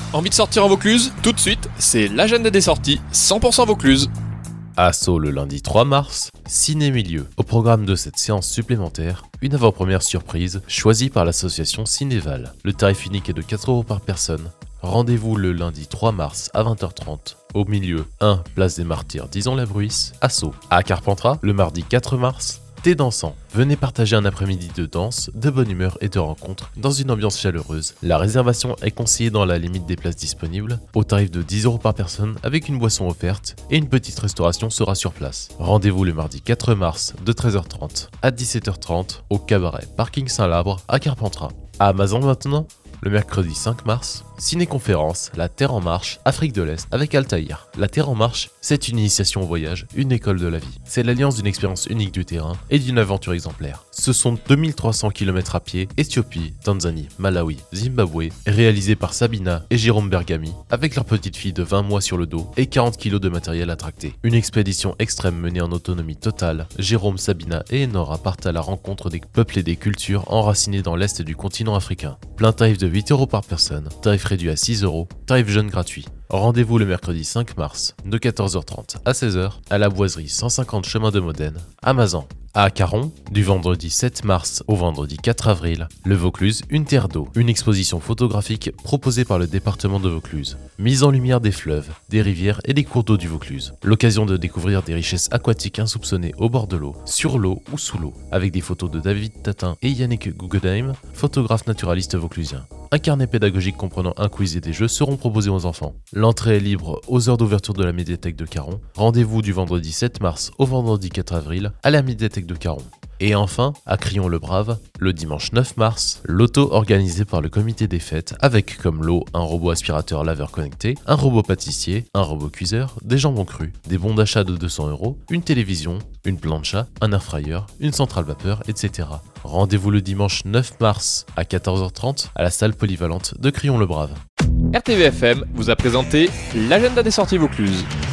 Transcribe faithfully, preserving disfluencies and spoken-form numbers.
Envie de sortir en Vaucluse? Tout de suite, c'est l'agenda des sorties cent pour cent Vaucluse. À Sceaux le lundi trois mars, Ciné-Milieu. Au programme de cette séance supplémentaire, une avant-première surprise choisie par l'association Cinéval. Le tarif unique est de quatre euros par personne. Rendez-vous le lundi trois mars à vingt heures trente au milieu un place des Martyrs Dizon-la-Bruisse, à Sceaux. À Carpentras, le mardi quatre mars, thé dansant. Venez partager un après-midi de danse, de bonne humeur et de rencontres dans une ambiance chaleureuse. La réservation est conseillée dans la limite des places disponibles, au tarif de dix euros par personne avec une boisson offerte et une petite restauration sera sur place. Rendez-vous le mardi quatre mars de treize heures trente à dix-sept heures trente au cabaret Parking Saint-Labre à Carpentras. À Amazon maintenant, le mercredi cinq mars, ciné-conférence La Terre en Marche, Afrique de l'Est avec Altaïr. La Terre en Marche, c'est une initiation au voyage, une école de la vie. C'est l'alliance d'une expérience unique du terrain et d'une aventure exemplaire. Ce sont deux mille trois cents kilomètres à pied, Éthiopie, Tanzanie, Malawi, Zimbabwe, réalisés par Sabina et Jérôme Bergami, avec leur petite fille de vingt mois sur le dos et quarante kilos de matériel à tracter. Une expédition extrême menée en autonomie totale. Jérôme, Sabina et Enora partent à la rencontre des peuples et des cultures enracinées dans l'Est du continent africain. Plein tarif de huit euros par personne, tarif réduit à six euros, tarif jeune gratuit. Rendez-vous le mercredi cinq mars de quatorze heures trente à seize heures à la Boiserie cent cinquante chemin de Modène, à Mazan. À Caron, du vendredi sept mars au vendredi quatre avril, le Vaucluse, une terre d'eau, une exposition photographique proposée par le département de Vaucluse. Mise en lumière des fleuves, des rivières et des cours d'eau du Vaucluse. L'occasion de découvrir des richesses aquatiques insoupçonnées au bord de l'eau, sur l'eau ou sous l'eau, avec des photos de David Tatin et Yannick Guggenheim, photographes naturalistes vauclusiens. Un carnet pédagogique comprenant un quiz et des jeux seront proposés aux enfants. L'entrée est libre aux heures d'ouverture de la médiathèque de Caron. Rendez-vous du vendredi sept mars au vendredi quatre avril à la médiathèque de Caron. Et enfin, à Crillon-le-Brave, le dimanche neuf mars, l'auto organisé par le comité des fêtes avec comme lot un robot aspirateur laveur connecté, un robot pâtissier, un robot cuiseur, des jambons crus, des bons d'achat de deux cents euros, une télévision, une plancha, un air fryer, une centrale vapeur, et cetera. Rendez-vous le dimanche neuf mars à quatorze heures trente à la salle polyvalente de Crillon-le-Brave. R T V F M vous a présenté l'agenda des sorties Vaucluse.